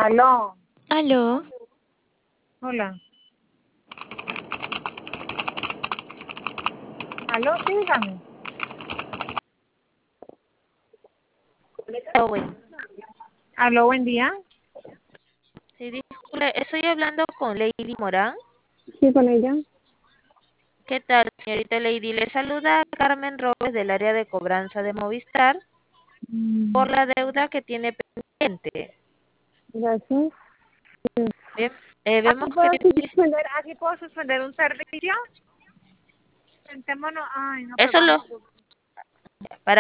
Aló, Aló, hola. Aló, dígame. bueno, Aló, buen día. sí, disculpe, estoy hablando con Lady Morán. Sí, con ella. ¿Qué tal, señorita Lady? Le saluda Carmen Robles del área de cobranza de Movistar por Mm, la deuda que tiene pendiente. Gracias. Bien, ¿Aquí vemos que puedo tiene... aquí puedo suspender un servicio? Sentémonos. Ay, no, pues Eso lo, vamos.